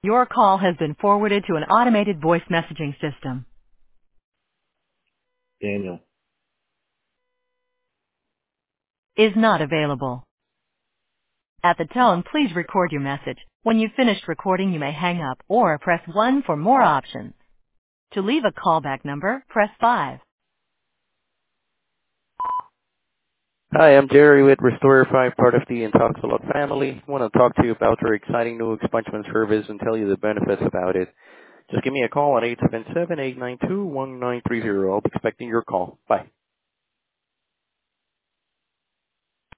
Your call has been forwarded to an automated voice messaging system. Daniel. Is not available. At the tone, please record your message. When you've finished recording, you may hang up or press 1 for more options. To leave a callback number, press 5. Hi, I'm Jerry with Restore 5, part of the Intoxalot family. I want to talk to you about our exciting new expungement service and tell you the benefits about it. Just give me a call at 877-892-1930. I'll be expecting your call. Bye.